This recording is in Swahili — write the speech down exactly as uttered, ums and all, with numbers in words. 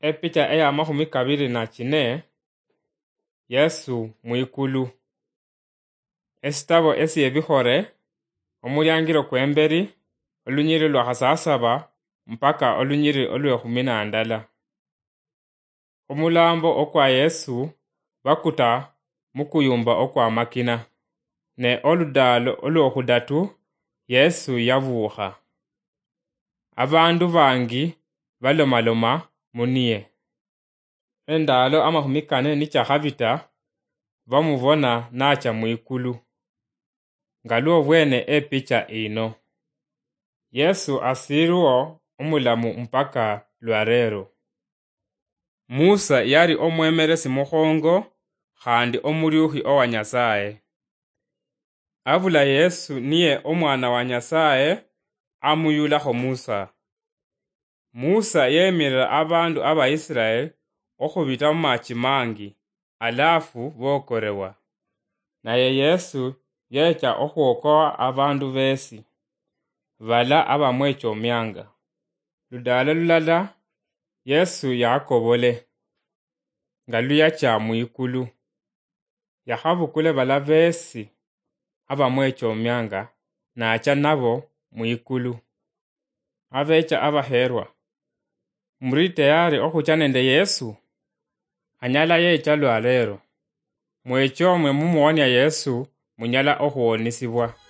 Epicha eya mahumi kabiri na chine Yesu mwikulu. Esitabo esi ebihore omulyangiro kwemberi olunyiri lwa hasasaba mpaka olunyiri olwe humi na ndala. Omulambo okwa Yesu bakuta mukuyumba okwa makina. Ne oludalo olwo hudatu Yesu yavuha. Abandu bangi balomaloma muniye. Endalo amahumi kane ni chahabita bamubona nacha mwikulu. Ngaluo bwene epicha ino. Yesu asiruo omulamu mpaka lwarero. Musa yari omwemeresi muhongo handi omuryuhi owa Nyasaye. Abula Yesu niye omwana wa Nyasaye amuyulaho Musa. Musa yemirira abandu aba Israel okubita mumachi mangi alafu bokorewa. Naye Yesu yecha ohuokoa abandu besi vala abamwecho myanga. Ludala lulala Yesu yakobole ngalu yacha mwikulu. Yahabukule vala besi abamwecho myanga na acha nabo mwikulu. Abecha abaherwa. Muri tayari okuchanende Yesu? Anyala yecha lwalero. Mwecho mwe mumuonia Yesu munyala ohuonisibwa.